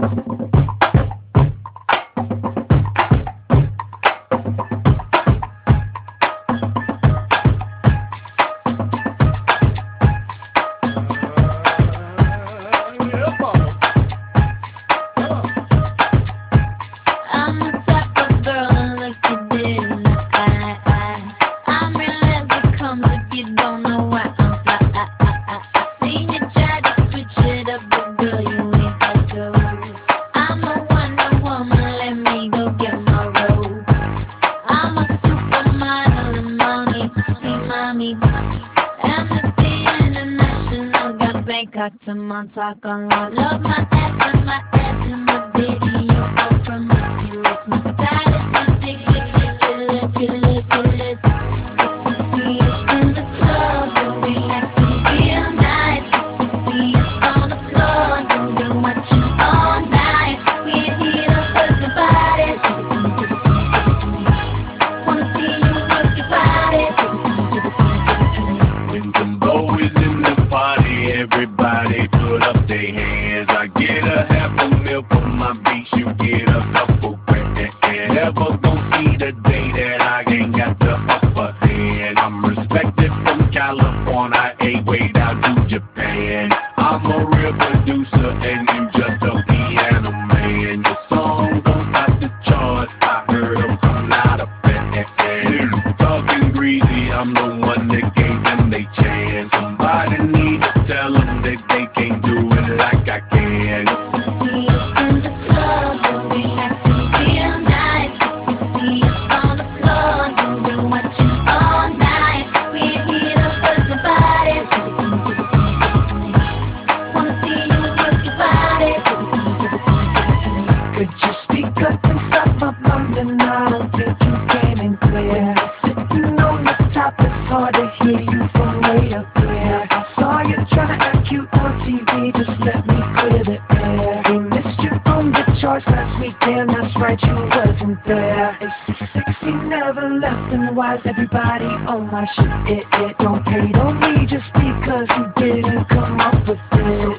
I'm the type of girl that look you dead in the eye. I'm real as it comes if you don't know why I'm fly. I seen you try to switch it up, but girl, you ain't that good. I'm a Wonder Woman, let me go get my robe. I'm a supermodel and mommy, hey mommy. Amnesty International got Bangkok to Montauk on lock. Love my ass and my abs and my video all promiscuous. My style is ridiculous. If you see us in the club, don't relax and feel nice. If you see us on the floor, don't be watching all night. We're here to work your body. Give it to me, give it to me, give it to me. Wanna see you work your body. Give it to me, give it to me, give it to me. When Timbo is in the party, everybody put up their hands. I get a half a mil for my beats, you get a couple grand. Never gon' see the day that I ain't got the upper hand. I'm respected from California, way down to Japan. I'm a real producer and you just a piano man. Your song don't stop the charts, I heard them, I'm not a fan. Talking greasy, I'm the one that gave them they chance. Somebody need to tell them that they can't do it like I can. If you see us in the club, don't relax and feel nice. If you see us on the floor, don't be watching all night. We're here to work your body. Give it to me, give it to me, give it to me. Wanna see you work your body. Give it to me, give it to me, give it to me. Could you speak up and stop my bumping? I don't think you came in clear. When you're sitting on the top, it's hard to hear you from way up there. I saw you trying to act cute on TV, just let me clear the air. We missed you on the charts last weekend, that's right, you wasn't there. Is he sexy, never left, and why's everybody on my shit? It don't hate on me just because you didn't come up with it. So